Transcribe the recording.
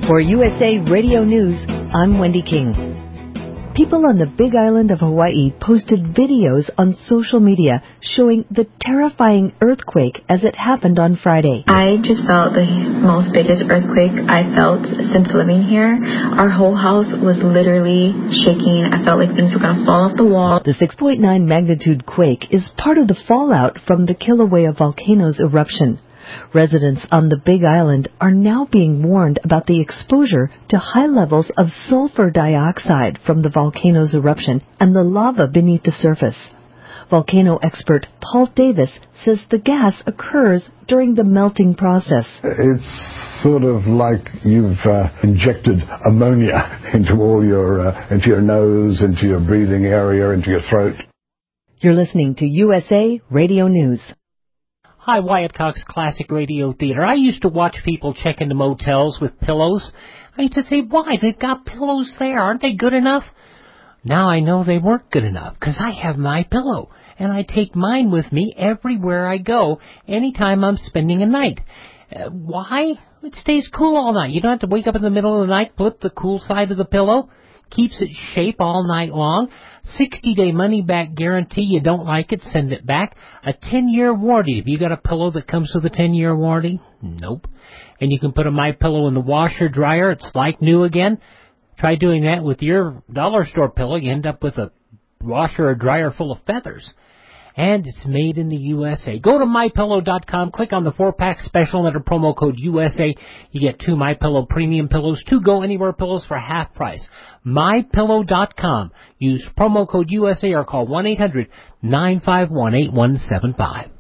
For USA Radio News, I'm Wendy King. People on the Big Island of Hawaii posted videos on social media showing the terrifying earthquake as it happened on Friday. I just felt the most biggest earthquake I felt since living here. Our whole house was literally shaking. I felt like things were going to fall off the wall. The 6.9 magnitude quake is part of the fallout from the Kilauea volcano's eruption. Residents on the Big Island are now being warned about the exposure to high levels of sulfur dioxide from the volcano's eruption and the lava beneath the surface. Volcano expert Paul Davis says the gas occurs during the melting process. It's sort of like you've injected ammonia into into your nose, into your breathing area, into your throat. You're listening to USA Radio News. Hi, Wyatt Cox, Classic Radio Theater. I used to watch people check into motels with pillows. I used to say, why? They've got pillows there. Aren't they good enough? Now I know they weren't good enough because I have my pillow, and I take mine with me everywhere I go, anytime I'm spending a night. Why? It stays cool all night. You don't have to wake up in the middle of the night, flip the cool side of the pillow. Keeps its shape all night long. 60-day money-back guarantee. You don't like it, send it back. A 10-year warranty. Have you got a pillow that comes with a 10-year warranty? Nope. And you can put a MyPillow in the washer dryer. It's like new again. Try doing that with your dollar store pillow. You end up with a washer or dryer full of feathers. And it's made in the USA. Go to MyPillow.com, click on the 4-pack special, and enter promo code USA. You get 2 MyPillow premium pillows, 2 Go Anywhere pillows for half price. MyPillow.com. Use promo code USA or call 1-800-951-8175.